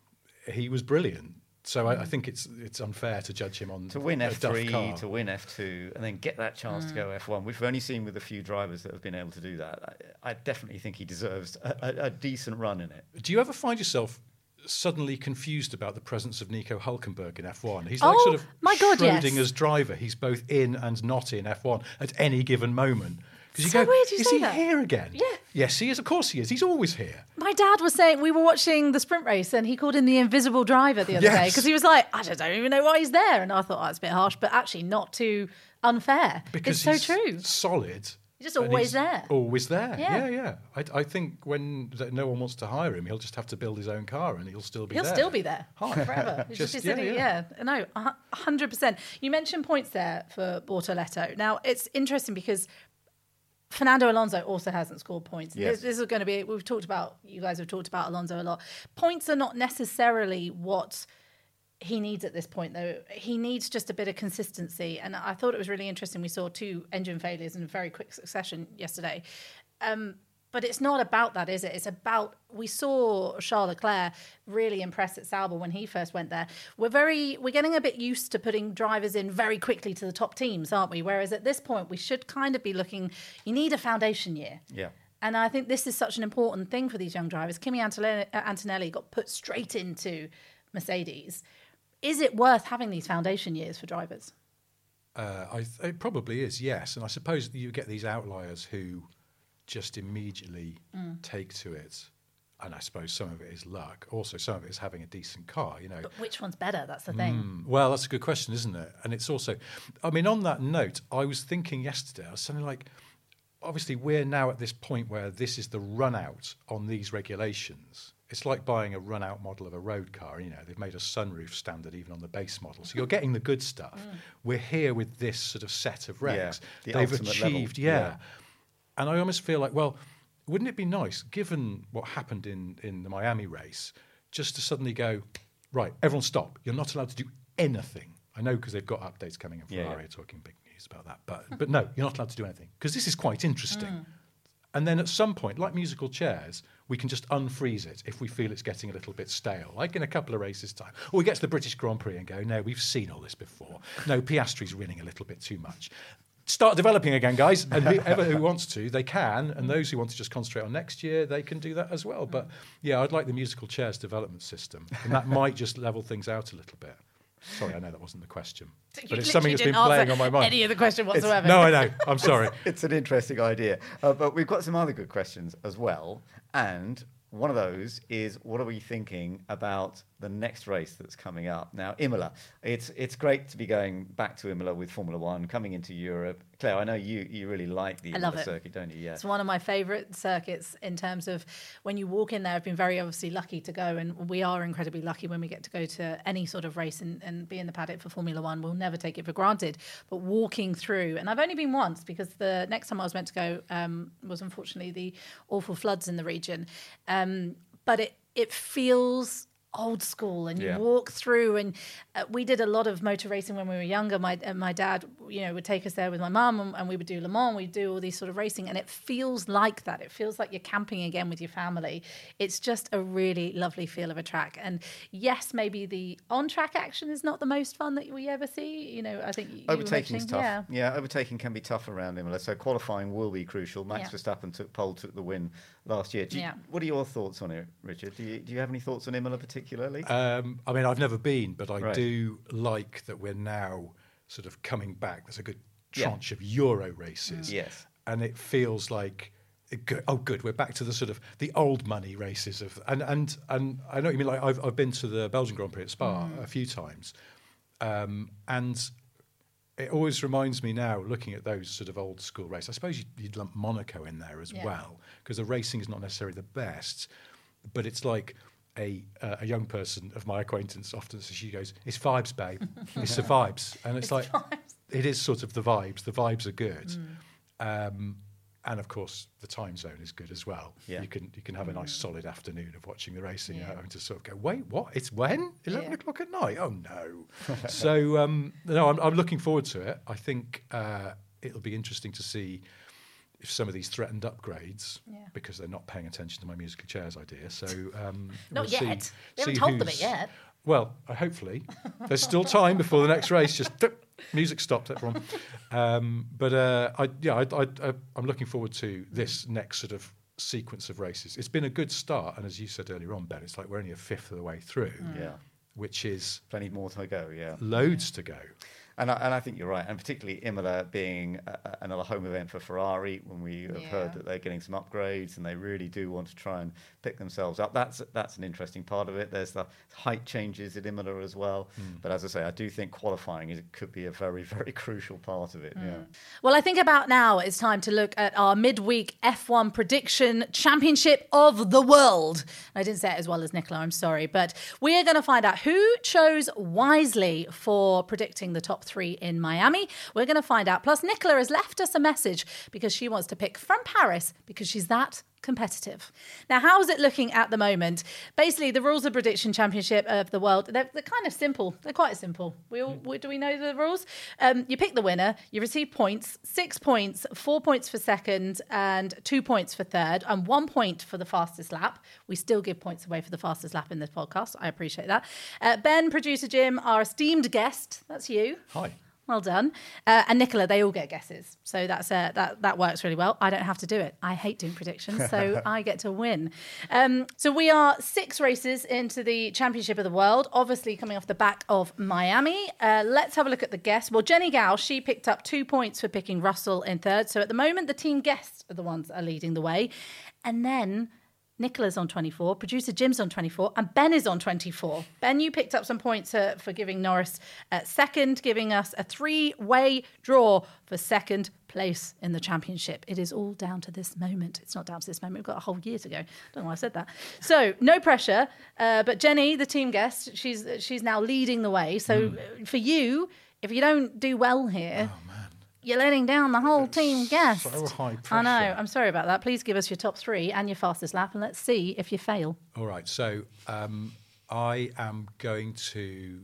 he was brilliant. So I, I think it's it's unfair to judge him on to win a F duff three, car. to win F two, and then get that chance mm. to go F one. We've only seen with a few drivers that have been able to do that. I, I definitely think he deserves a, a, a decent run in it. Do you ever find yourself suddenly confused about the presence of Nico Hülkenberg in F one? He's oh, like sort of my God, Schrodinger's yes. driver. He's both in and not in F one at any given moment. Because you so go, weird you is say he that. here again? Yeah. Yes, he is. Of course he is. He's always here. My dad was saying, we were watching the sprint race and he called in the invisible driver the other Yes. day because he was like, I just don't even know why he's there. And I thought, oh, it's a bit harsh, but actually not too unfair. Because it's so he's true. solid. He's just and always he's there. Always there. Yeah. Yeah, yeah. I, I think when th- no one wants to hire him, he'll just have to build his own car and he'll still be He'll there. still be there Hi. forever. He'll just, Just- be yeah, sitting, yeah. yeah. No, one hundred percent. You mentioned points there for Bortoleto. Now, it's interesting because Fernando Alonso also hasn't scored points. Yes. This, this is going to be, we've talked about, you guys have talked about Alonso a lot. Points are not necessarily what he needs at this point, though. He needs just a bit of consistency. And I thought it was really interesting. We saw two engine failures in very quick succession yesterday. Um, but it's not about that, is it? It's about, we saw Charles Leclerc really impress at Sauber when he first went there. We're very, we're getting a bit used to putting drivers in very quickly to the top teams, aren't we? Whereas at this point, we should kind of be looking, you need a foundation year. Yeah. And I think this is such an important thing for these young drivers. Kimi Antonelli, Antonelli got put straight into Mercedes. Is it worth having these foundation years for drivers? Uh, I th- it probably is, yes. And I suppose you get these outliers who just immediately mm. take to it. And I suppose some of it is luck. Also, some of it is having a decent car, you know. But which one's better? That's the thing. Mm, well, that's a good question, isn't it? And it's also, I mean, on that note, I was thinking yesterday, I was something like, obviously, we're now at this point where this is the run out on these regulations. It's like buying a run out model of a road car. You know, they've made a sunroof standard even on the base model. So you're getting the good stuff. Mm. We're here with this sort of set of regs. Yeah, the they've ultimate achieved, level. yeah. yeah. And I almost feel like, well, wouldn't it be nice, given what happened in, in the Miami race, just to suddenly go, right, everyone stop. You're not allowed to do anything. I know because they've got updates coming in Ferrari Yeah, yeah. talking big news about that. But but no, you're not allowed to do anything because this is quite interesting. Mm. And then at some point, like musical chairs, we can just unfreeze it if we feel it's getting a little bit stale, like in a couple of races' time. Or we get to the British Grand Prix and go, no, we've seen all this before. No, Piastri's winning a little bit too much. Start developing again, guys. And whoever who wants to, they can. And those who want to just concentrate on next year, they can do that as well. But yeah, I'd like the musical chairs development system. And that might just level things out a little bit. Sorry, I know that wasn't the question. You but it's something that's been didn't playing on my mind. Any of the question whatsoever. No, I know. I'm sorry. It's, it's an interesting idea. Uh, but we've got some other good questions as well. And one of those is, what are we thinking about the next race that's coming up? Now, Imola. It's it's great to be going back to Imola with Formula One, coming into Europe. Claire, I know you, you really like the I Imola love it. circuit, don't you? Yeah. It's one of my favourite circuits in terms of when you walk in there. I've been very obviously lucky to go, and we are incredibly lucky when we get to go to any sort of race and, and be in the paddock for Formula One. We'll never take it for granted. But walking through, and I've only been once because the next time I was meant to go um, was unfortunately the awful floods in the region. Um, but it it feels old school, and you Yeah. walk through, and uh, we did a lot of motor racing when we were younger. My uh, my dad, you know, would take us there with my mum, and, and we would do Le Mans, we'd do all these sort of racing, and it feels like that. It feels like you're camping again with your family. It's just a really lovely feel of a track. And yes, maybe the on-track action is not the most fun that we ever see. You know, I think you were Overtaking's mentioning- tough. Yeah. Yeah, overtaking can be tough around Imola, so qualifying will be crucial. Max Yeah. Verstappen took pole, took the win last year. Do you, Yeah. What are your thoughts on it, Richard? Do you, do you have any thoughts on Imola particularly? Um, I mean, I've never been, but I Right. do like that we're now sort of coming back. There's a good Yeah. tranche of Euro races. Yes. And it feels like, it go- oh, good, we're back to the sort of the old money races. of And and, and I know what you mean. Like I've, I've been to the Belgian Grand Prix at Spa a few times. Um, and it always reminds me now, looking at those sort of old school races, I suppose you'd, you'd lump Monaco in there as Yeah. well, because the racing is not necessarily the best, but it's like a uh, a young person of my acquaintance often says, she goes, "It's vibes, babe. It's the vibes," and it's, it's like vibes. It is sort of the vibes. The vibes are good. Mm. Um, And of course, the time zone is good as well. Yeah. You can you can have a nice solid afternoon of watching the racing yeah. and to sort of go, wait, what? It's when? Eleven yeah. o'clock at night? Oh no! so um, no, I'm, I'm looking forward to it. I think uh, it'll be interesting to see if some of these threatened upgrades, yeah. because they're not paying attention to my musical chairs idea. So um, not we'll yet. See, they haven't see told them it yet. Well, uh, hopefully there's still time before the next race. Just music stopped, everyone. Um, but uh, I, yeah, I, I, I, I'm looking forward to this next sort of sequence of races. It's been a good start, and as you said earlier on, Ben, it's like we're only a fifth of the way through. Mm. Yeah, which is plenty more to go. Yeah, loads to go. And I, and I think you're right, and particularly Imola being a, a, another home event for Ferrari, when we have yeah. heard that they're getting some upgrades and they really do want to try and pick themselves up. That's that's an interesting part of it. There's the height changes at Imola as well. Mm. But as I say, I do think qualifying is, could be a very, very crucial part of it. Mm. Yeah. Well, I think about now it's time to look at our midweek F one prediction championship of the world. I didn't say it as well as Nicola, I'm sorry. But we are going to find out who chose wisely for predicting the top three in Miami. We're going to find out. Plus, Nicola has left us a message because she wants to pick from Paris because she's that competitive. Now, how is it looking at the moment? Basically, the rules of prediction championship of the world, they're, they're kind of simple. They're quite simple. We all, we, do we know the rules? Um, you pick the winner, you receive points, six points, four points for second and two points for third and one point for the fastest lap. We still give points away for the fastest lap in this podcast. I appreciate that. Uh, Ben, producer Jim, our esteemed guest. That's you. Hi. Well done. Uh, and Nicola, they all get guesses. So that's uh, that that works really well. I don't have to do it. I hate doing predictions, so I get to win. Um, so we are six races into the Championship of the World, obviously coming off the back of Miami. Uh, let's have a look at the guests. Well, Jenny Gow, she picked up two points for picking Russell in third. So at the moment, the team guests are the ones that are leading the way. And then Nicola's on twenty-four, producer Jim's on twenty-four, and Ben is on twenty-four. Ben, you picked up some points uh, for giving Norris uh, second, giving us a three-way draw for second place in the championship. It is all down to this moment. It's not down to this moment. We've got a whole year to go. I don't know why I said that. So, no pressure. Uh, but Jenny, the team guest, she's she's now leading the way. So, mm. for you, if you don't do well here... Oh, you're letting down the whole it's team guest. So high pressure. I know. I'm sorry about that. Please give us your top three and your fastest lap, and let's see if you fail. All right. So um, I am going to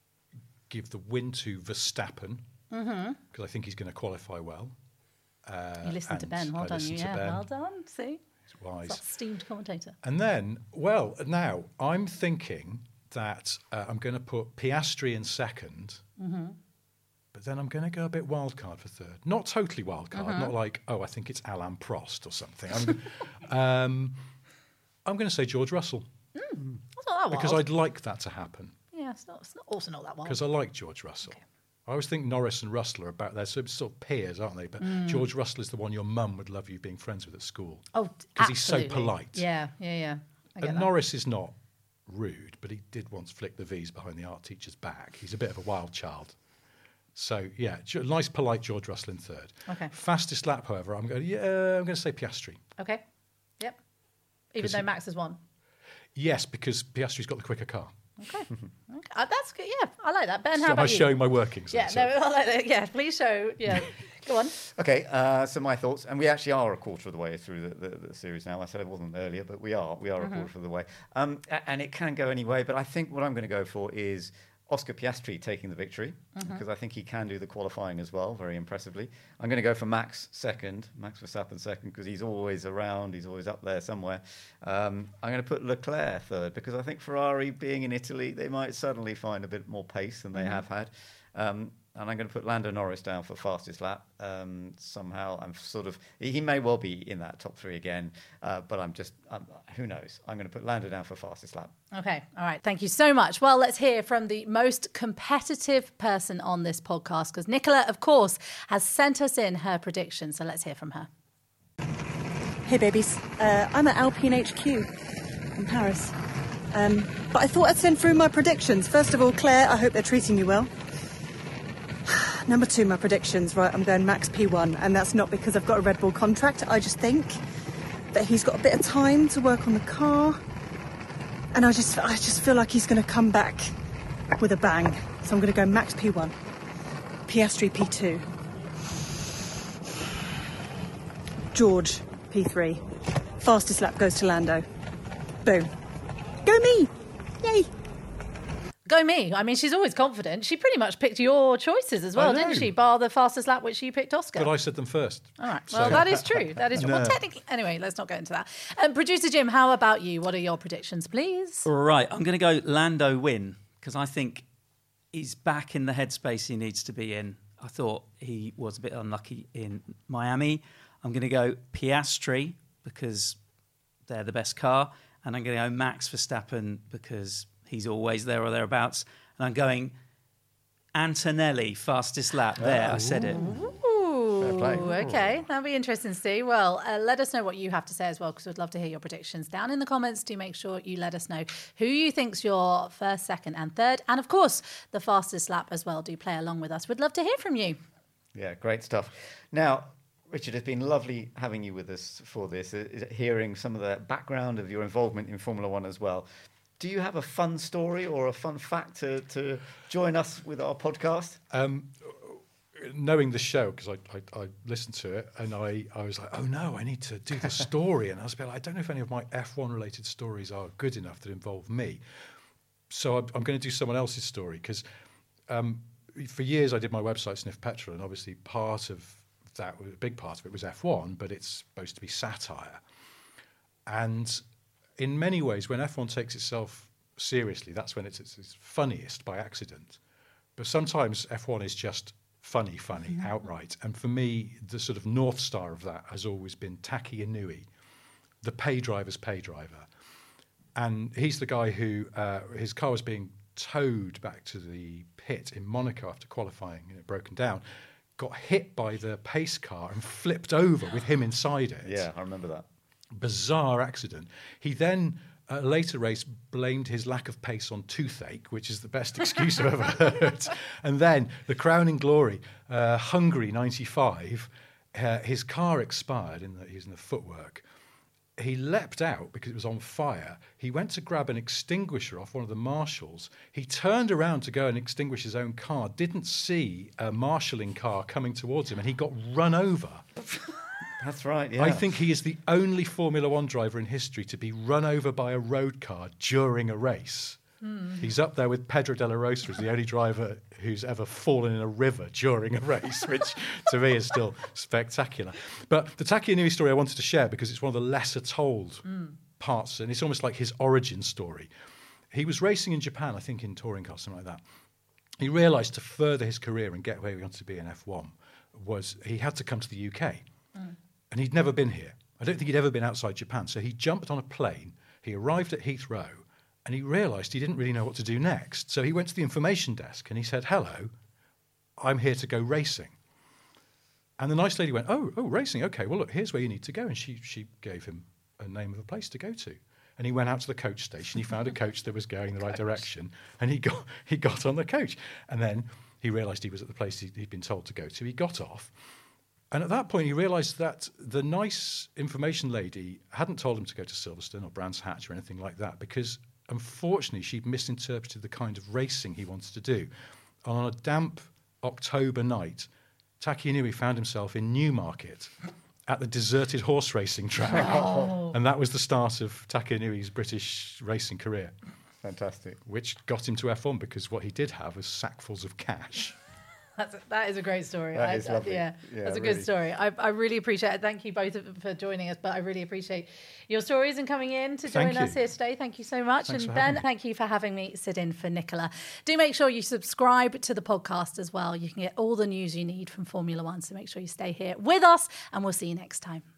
give the win to Verstappen because mm-hmm. I think he's going to qualify well. Uh, you listened to Ben. Well I done, you. Yeah, Ben. Well done. See, he's wise. That's esteemed commentator. And then, well, now I'm thinking that uh, I'm going to put Piastri in second. Mm-hmm. But then I'm going to go a bit wild card for third. Not totally wild card, uh-huh. not like, oh, I think it's Alain Prost or something. I'm, um, I'm going to say George Russell. Mm, that's not that wild. Because I'd like that to happen. Yeah, it's, not, it's not, also not that wild. Because I like George Russell. Okay. I always think Norris and Russell are about their sort of peers, aren't they? But mm. George Russell is the one your mum would love you being friends with at school. Oh, because he's so polite. Yeah, yeah, yeah. I get and that. Norris is not rude, but he did once flick the V's behind the art teacher's back. He's a bit of a wild child. So, yeah, nice, polite George Russell in third. Okay. Fastest lap, however, I'm going to, yeah, I'm going to say Piastri. Okay. Yep. Even though he, Max has won? Yes, because Piastri's got the quicker car. Okay. okay. Uh, that's good. Yeah, I like that. Ben, how so about am I you? showing my workings? Yeah, then, no, so. I like that. Yeah, please show. Yeah. Go on. Okay, uh, so my thoughts, and we actually are a quarter of the way through the, the, the series now. I said it wasn't earlier, but we are. We are mm-hmm. a quarter of the way. Um, and it can go any way, but I think what I'm going to go for is Oscar Piastri taking the victory, mm-hmm. because I think he can do the qualifying as well, very impressively. I'm going to go for Max second, Max Verstappen second, because he's always around, he's always up there somewhere. Um, I'm going to put Leclerc third, because I think Ferrari, being in Italy, they might suddenly find a bit more pace than they mm-hmm. have had. Um, and I'm going to put Lando Norris down for fastest lap. Um, somehow, I'm sort of... He may well be in that top three again, uh, but I'm just... I'm, who knows? I'm going to put Lando down for fastest lap. Okay, all right. Thank you so much. Well, let's hear from the most competitive person on this podcast, because Nicola, of course, has sent us in her prediction. So let's hear from her. Hey, babies. Uh, I'm at Alpine H Q in Paris. Um, but I thought I'd send through my predictions. First of all, Claire, I hope they're treating you well. Number two, my predictions. Right, I'm going Max P one, and that's not because I've got a Red Bull contract. I just think that he's got a bit of time to work on the car. And I just, I just feel like he's going to come back with a bang. So I'm going to go Max P one, Piastri P two, George P three. Fastest lap goes to Lando. Boom. Go me! Yay! Go me. I mean, she's always confident. She pretty much picked your choices as well, I know. didn't she? Bar the fastest lap, which you picked Oscar. But I said them first. All right. Well, So- that is true. That is true. Well, No. technically, anyway, let's not go into that. Um, Producer Jim, how about you? What are your predictions, please? Right, I'm going to go Lando win because I think he's back in the headspace he needs to be in. I thought he was a bit unlucky in Miami. I'm going to go Piastri because they're the best car. And I'm going to go Max Verstappen because he's always there or thereabouts. And I'm going Antonelli, fastest lap. There, I said it. Ooh, play. okay. That'll be interesting to see. Well, uh, let us know what you have to say as well, because we'd love to hear your predictions. Down in the comments, do make sure you let us know who you think's your first, second and third. And, of course, the fastest lap as well. Do play along with us. We'd love to hear from you. Yeah, great stuff. Now, Richard, it's been lovely having you with us for this, uh, hearing some of the background of your involvement in Formula One as well. Do you have a fun story or a fun fact to, to join us with our podcast? Um, knowing the show, because I, I, I listened to it, and I, I was like, oh no, I need to do the story. And I was a bit like, I don't know if any of my F one related stories are good enough that involve me. So I'm, I'm going to do someone else's story, because um, for years I did my website, Sniff Petrol, and obviously part of that, a big part of it was F one, but it's supposed to be satire. And in many ways, when F one takes itself seriously, that's when it's, it's, it's funniest by accident. But sometimes F one is just funny, funny, mm-hmm. outright. And for me, the sort of North Star of that has always been Taki Inui, the pay driver's pay driver. And he's the guy who, uh, his car was being towed back to the pit in Monaco after qualifying, and it broken down, got hit by the pace car and flipped over with him inside it. Yeah, I remember that. Bizarre accident. He then, at a later race, blamed his lack of pace on toothache, which is the best excuse I've ever heard. And then, the crowning glory, uh, Hungary ninety-five, uh, his car expired, in the, he was in the footwork. He leapt out because it was on fire. He went to grab an extinguisher off one of the marshals. He turned around to go and extinguish his own car, didn't see a marshalling car coming towards him, and he got run over. That's right, yeah. I think he is the only Formula One driver in history to be run over by a road car during a race. Mm. He's up there with Pedro de la Rosa as the only driver who's ever fallen in a river during a race, which to me is still spectacular. But the Taki Inui story I wanted to share because it's one of the lesser told mm. parts, and it's almost like his origin story. He was racing in Japan, I think in touring cars, something like that. He realised to further his career and get where he wanted to be in F one was he had to come to the U K. Mm. And he'd never been here. I don't think he'd ever been outside Japan. So he jumped on a plane, he arrived at Heathrow, and he realised he didn't really know what to do next. So he went to the information desk and he said, hello, I'm here to go racing. And the nice lady went, oh, oh, racing, okay, well, look, here's where you need to go. And she, she gave him a name of a place to go to. And he went out to the coach station, he found a coach that was going the right direction, and he got, he got on the coach. And then he realised he was at the place he, he'd been told to go to. He got off. And at that point, he realised that the nice information lady hadn't told him to go to Silverstone or Brands Hatch or anything like that, because unfortunately, she'd misinterpreted the kind of racing he wanted to do. And on a damp October night, Taki Inui found himself in Newmarket at the deserted horse racing track. Oh. And that was the start of Taki Inui's British racing career. Fantastic. Which got him to F one, because what he did have was sackfuls of cash. That's a, that is a great story. That I, is lovely. Yeah, yeah, that's a really. good story. I, I really appreciate it. Thank you both for joining us, but I really appreciate your stories and coming in to join Thank us you. here today. Thank you so much. Thanks and for Ben, having me. thank you for having me sit in for Nicola. Do make sure you subscribe to the podcast as well. You can get all the news you need from Formula One, so make sure you stay here with us, and we'll see you next time.